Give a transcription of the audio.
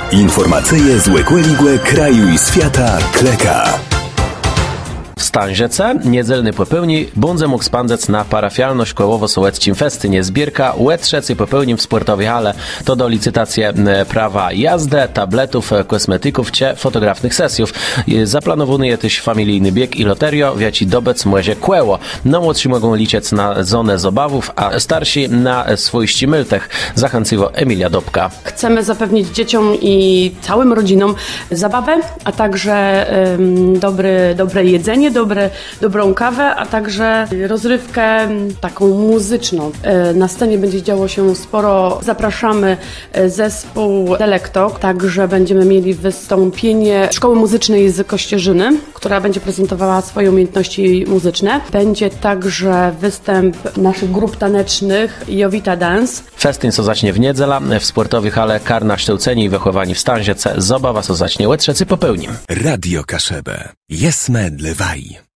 Informacyje z Łekłe kraju i świata kleka. W Stanžece niedzielny popełni bądze mógł spędzać na parafialno-szkołowo-sołeckim festynie zbierka łetrzec i popełnim w sportowej hale to do licytacje prawa jazdy, tabletów, kosmetyków czy fotografnych sesjów. Zaplanowany jest też familijny bieg i loterio, wiaci dobec może kłeło. No młodsi mogą liczyć na zonę zabawów, a starsi na swój ścimyltech. Zachęciło Emilia Dobka. Chcemy zapewnić dzieciom i całym rodzinom zabawę, a także dobre jedzenie, dobrą kawę, a także rozrywkę taką muzyczną. Na scenie będzie działo się sporo. Zapraszamy zespół Delektok, także będziemy mieli wystąpienie Szkoły Muzycznej z Kościerzyny, która będzie prezentowała swoje umiejętności muzyczne. Będzie także występ naszych grup tanecznych Jowita Dance. Festyn co zacznie w niedzielę w sportowej hale Karna Szczełceni i wychowani w Stanžece. Zabawa co zacznie łetrzecy popełnim. Radio Kaszebę. Jesme dlewaj.